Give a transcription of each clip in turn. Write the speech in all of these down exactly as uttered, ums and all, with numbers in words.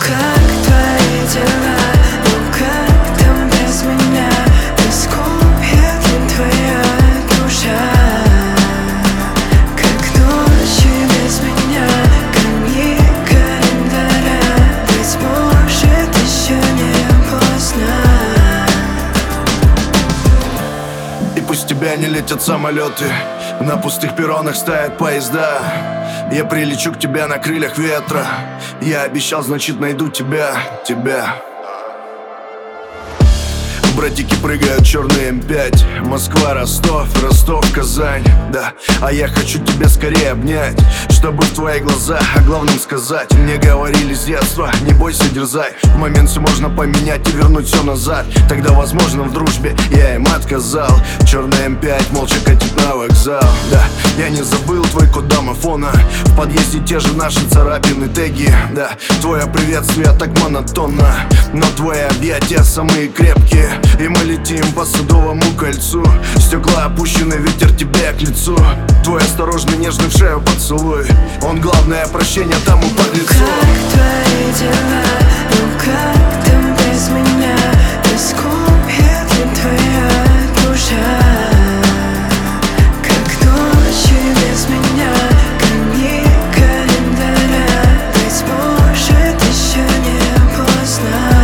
как твои дела? Ну как там без меня? Тоскует ли твоя душа? Как ночи без меня, камни календаря. Быть может, еще не поздно. И пусть тебя не летят самолеты, на пустых перронах стоят поезда. Я прилечу к тебе на крыльях ветра. Я обещал, значит найду тебя, тебя. Братики прыгают черный эм пять. Москва, Ростов, Ростов, Казань. Да, а я хочу тебя скорее обнять, чтобы в твои глаза о главном сказать. Мне говорили с детства, не бойся, дерзай. В момент все можно поменять и вернуть все назад. Тогда, возможно, в дружбе я им отказал. Черный эм пять молча катит на вокзал. Да, я не забыл твой код домофона. В подъезде те же наши царапины, теги. Да, твое приветствие так монотонно, но твои объятия самые крепкие. И мы летим по Садовому кольцу. Стекла опущены, ветер тебе к лицу. Твой осторожный, нежный в шею поцелуй, он главное прощение тому подлецу. Ну как твои дела? Ну как там без меня? Тоскует ли твоя душа? Как ночи без меня, камни календаря. Быть может, еще не поздно.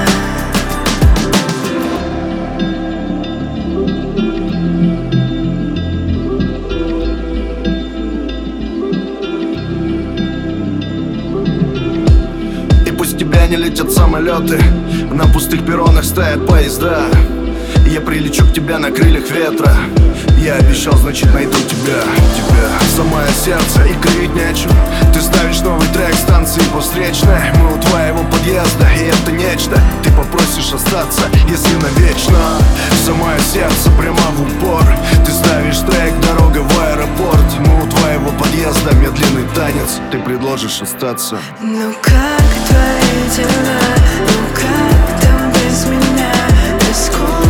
Не летят самолеты, на пустых перронах стоят поезда. Я прилечу к тебе на крыльях ветра. Я обещал, значит найду тебя, тебя. Самое сердце и кривить нечем. Ты ставишь новый трек станции по встречной. Мы у твоего подъезда, и это нечто. Ты попросишь остаться, если навечно. Самое сердце прямо в упор. Ты ставишь трек «Дорога в аэропорт». Мы у твоего подъезда, медленный танец. Ты предложишь остаться. Ну как твои дела? Ну как там без меня? Тоскует